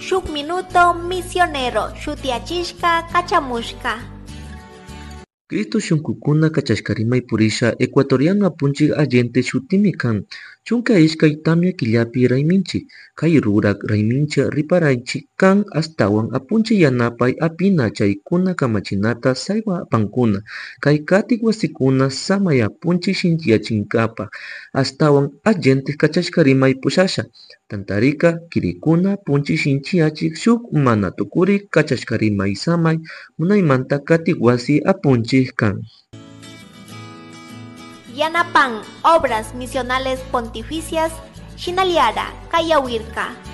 Shuk minuto misionero shutiachishka kachamushka. Cristo shunkukuna kachashkarimay purisha ecuatoriano apunchik allente shutimi kan. Chunka ishkay tamya killapi rayminchik. Kay rurak raymincha riparaychik kan astawan apunchik yanapay apina chaykuna kamachinata saywa apankuna. Kay katik wasikuna samay apunchik shinchiyachinkapa. Astawan allente kachashkarimay pushasha. Tantarika kirikuna apunchik shinchiyachik shuk mana tukurik kachashkarimay samay munaymanta katik wasi apunchik kan. Yanapan Obras Misionales Pontificias Shinaliara Kayawirka.